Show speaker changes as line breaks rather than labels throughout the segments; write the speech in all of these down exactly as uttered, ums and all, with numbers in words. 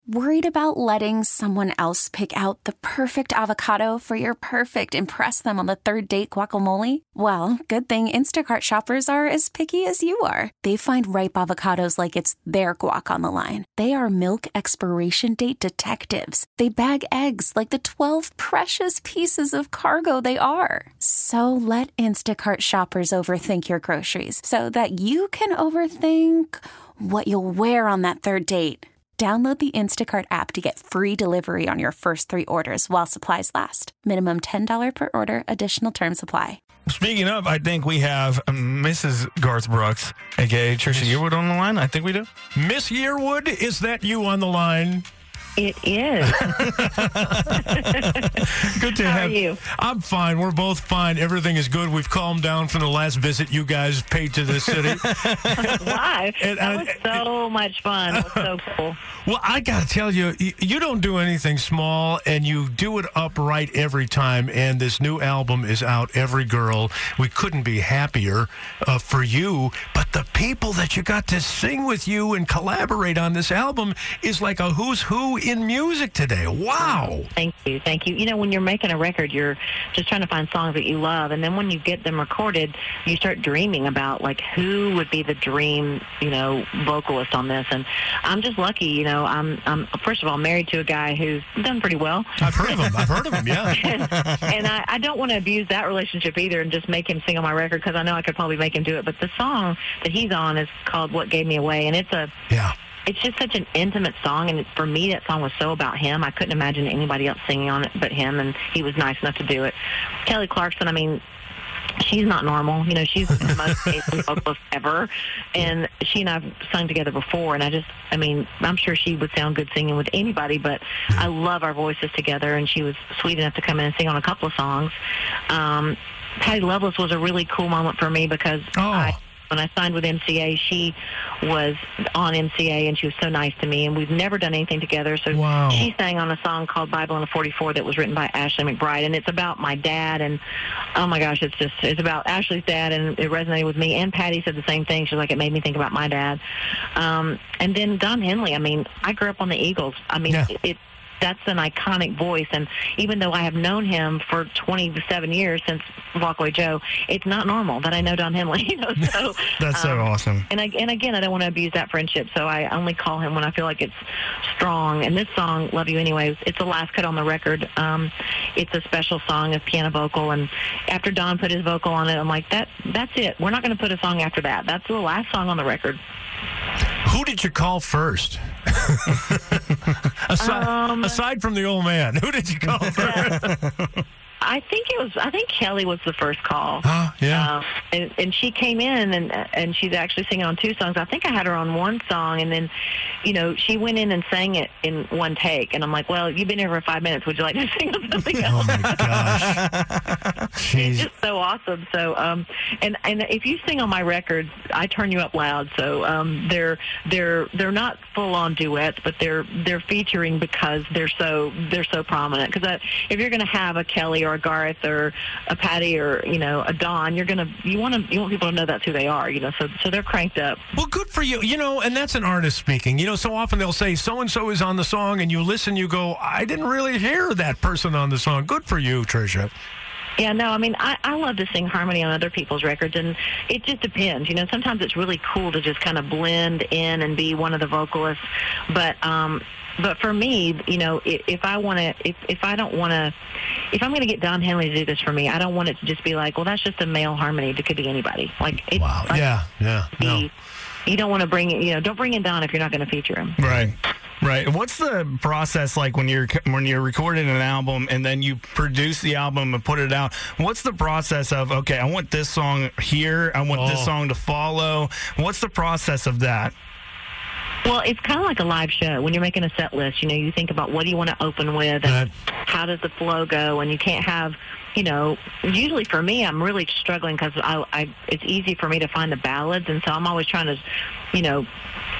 Worried about letting someone else pick out the perfect avocado for your perfect impress them on the third date guacamole? Well, good thing Instacart shoppers are as picky as you are. They find ripe avocados like it's their guac on the line. They are milk expiration date detectives. They bag eggs like the twelve precious pieces of cargo they are. So let Instacart shoppers overthink your groceries so that you can overthink what you'll wear on that third date. Download the Instacart app to get free delivery on your first three orders while supplies last. Minimum ten dollars per order. Additional terms apply.
Speaking of, I think we have um, Missus Garth Brooks, a k a. Trisha Yearwood, on the line. I think we do.
Miss Yearwood, is that you on the line?
It is.
Good to
How
have
are you?
I'm fine. We're both fine. Everything is good. We've calmed down from the last visit you guys paid to this city.
Live.
And-
that
and-
was so much fun. It was so cool.
Well, I got to tell you, y- you don't do anything small, and you do it upright every time. And this new album is out, Every Girl. We couldn't be happier uh, for you. But the people that you got to sing with you and collaborate on this album is like a who's who in music today. Wow.
Thank you. Thank you. You know, when you're making a record, you're just trying to find songs that you love. And then when you get them recorded, you start dreaming about, like, who would be the dream, you know, vocalist on this. And I'm just lucky, you know. I'm, I'm first of all, married to a guy who's done pretty well.
I've heard of him. I've heard of him, yeah.
and and I, I don't want to abuse that relationship either and just make him sing on my record, because I know I could probably make him do it. But the song that he's on is called What Gave Me Away, and it's a...
Yeah.
It's just such an intimate song, and for me, that song was so about him. I couldn't imagine anybody else singing on it but him, and he was nice enough to do it. Kelly Clarkson, I mean, she's not normal. You know, she's the most amazing vocalist ever, and she and I have sung together before, and I just, I mean, I'm sure she would sound good singing with anybody, but I love our voices together, and she was sweet enough to come in and sing on a couple of songs. Um, Patty Loveless was a really cool moment for me, because
Oh.
I... When I signed with M C A, she was on M C A, and she was so nice to me, and we've never done anything together. So
Wow.
she sang on a song called Bible in a forty-four that was written by Ashley McBryde, and it's about my dad, and oh my gosh, it's just, it's about Ashley's dad, and it resonated with me. And Patty said the same thing. She's like, it made me think about my dad. Um, and then Don Henley, I mean, I grew up on the Eagles. I mean,
Yeah.
it, it that's an iconic voice, and even though I have known him for twenty-seven years, since Walkaway Joe, it's not normal that I know Don Henley. You know, so
That's so
um,
awesome.
And, I, and again, I don't want to abuse that friendship, so I only call him when I feel like it's strong. And this song, Love You Anyways, it's the last cut on the record. Um, it's a special song, a piano vocal, and after Don put his vocal on it, I'm like, that that's it. We're not going to put a song after that. That's the last song on the record.
Who did you call first? aside,
Um,
aside from the old man, who did you call first?
I think it was. I think Kelly was the first call.
Huh? Yeah.
Um, and, and she came in, and and she's actually singing on two songs. I think I had her on one song, and then, you know, she went in and sang it in one take. And I'm like, well, you've been here for five minutes. Would you like to sing on something
Oh
else?
my gosh.
It's
She's
just so awesome. So, um, and and if you sing on my records, I turn you up loud. So um, they're they're they're not full on duets, but they're they're featuring because they're so they're so prominent. Because if you're going to have a Kelly or a Garth or a Patty or, you know, a Dawn, you're gonna you want to you want people to know that's who they are. You know, so so they're cranked up.
well, good for you. You know, and that's an artist speaking. You know, so often they'll say so and so is on the song, and you listen, you go, I didn't really hear that person on the song. Good for you, Trisha.
Yeah, no, I mean, I, I love to sing harmony on other people's records, and it just depends. You know, sometimes it's really cool to just kind of blend in and be one of the vocalists. But um, but for me, you know, if, if I want to, if, if I don't want to, if I'm going to get Don Henley to do this for me, I don't want it to just be like, well, that's just a male harmony. It could be anybody. Like, it's,
Wow.
like,
Yeah. Yeah. No.
be- you don't want to bring it, you know, don't bring in Don if you're not going to feature him.
Right. Right. What's the process like when you're when you're recording an album and then you produce the album and put it out? What's the process of, okay, I want this song here, I want
Oh.
this song to follow? What's the process of that?
Well, it's kind of like a live show. When you're making a set list, you know, you think about what do you want to open with and how does the flow go, and you can't have, you know, usually for me, I'm really struggling because I, I, it's easy for me to find the ballads, and so I'm always trying to, you know,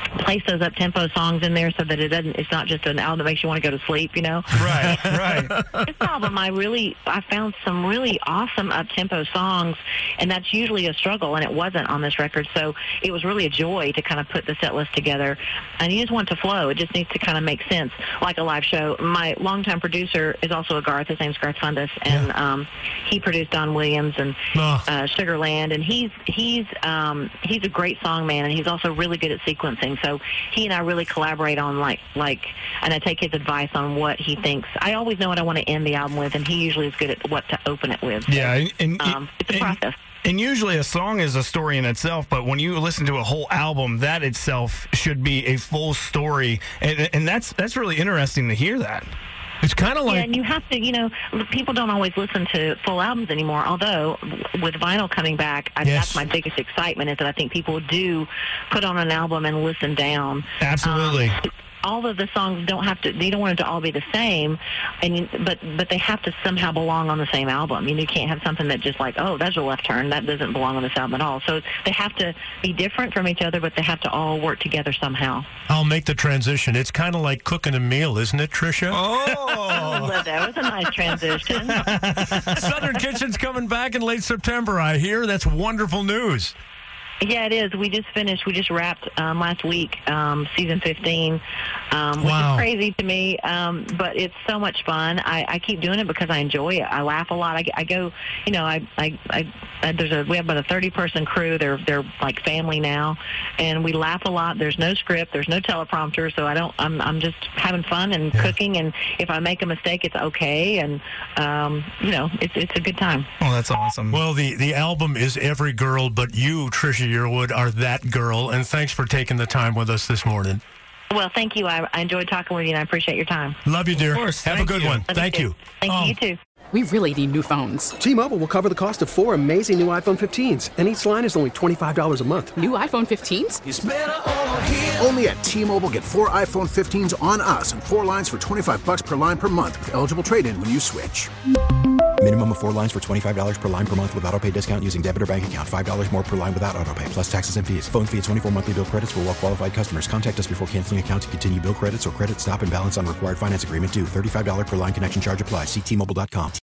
place those up-tempo songs in there so that it doesn't, it's not just an album that makes you want to go to sleep, you know?
Right, right.
This album, I really, I found some really awesome up-tempo songs, and that's usually a struggle, and it wasn't on this record, so it was really a joy to kind of put the set list together, and you just want it to flow. It just needs to kind of make sense, like a live show. My longtime producer is also a Garth. His name's Garth Fundus, and
Yeah.
um, he produced Don Williams and
Oh.
uh, Sugarland, and he's he's um, he's a great song man, and he's also really good at sequencing. So he and I really collaborate on like like, and I take his advice on what he thinks. I always know what I want to end the album with, and he usually is good at what to open it with.
Yeah, and, and,
Um, it's a
and-
process.
And usually a song is a story in itself, but when you listen to a whole album, that itself should be a full story, and, and that's that's really interesting to hear that.
It's kind of
Yeah,
like
and you have to, you know, people don't always listen to full albums anymore, although with vinyl coming back, I,
Yes.
that's my biggest excitement is that I think people do put on an album and listen down.
Absolutely.
Um, all of the songs don't have to, you don't want it to all be the same, and you, but but they have to somehow belong on the same album. You know, you can't have something that just like, oh, that's a left turn. That doesn't belong on this album at all. So they have to be different from each other, but they have to all work together somehow.
I'll make the transition. It's kind of like cooking a meal, isn't it, Tricia?
Oh,
Well, that was a nice transition.
Southern Kitchen's coming back in late September, I hear. That's wonderful news.
Yeah, it is. We just finished, we just wrapped um, last week, um, season fifteen, um, which
Wow.
is crazy to me, um, but it's so much fun. I, I keep doing it because I enjoy it. I laugh a lot. I, I go, you know, I, I, I, I there's a, we have about a thirty-person crew. They're, they're like family now, and we laugh a lot. There's no script. There's no teleprompter, so I don't, I'm, I'm just having fun and
Yeah.
cooking, and if I make a mistake, it's okay, and, um, you know, it's, it's a good time.
oh, that's awesome.
Well, the, the album is Every Girl But You, Tricia Yearwood, are that girl, and thanks for taking the time with us this morning.
Well, thank you. I, I enjoyed talking with you, and I appreciate your time.
Love you, dear.
Of course.
Have a
Thank
good
you.
one.
Love
Thank
too.
you.
Thank
Oh,
you. You too.
We really need new phones.
T-Mobile will cover the cost of four amazing new iPhone fifteens, and each line is only twenty-five dollars a month.
New iPhone fifteens?
Only at T-Mobile, get four iPhone fifteens on us and four lines for twenty-five bucks per line per month with eligible trade-in when you switch.
Minimum of four lines for twenty-five dollars per line per month with autopay discount using debit or bank account. five dollars more per line without autopay, plus taxes and fees. Phone fee at twenty-four monthly bill credits for well-qualified customers. Contact us before canceling account to continue bill credits or credit stop and balance on required finance agreement due. thirty-five dollars per line connection charge applies. See T Mobile dot com.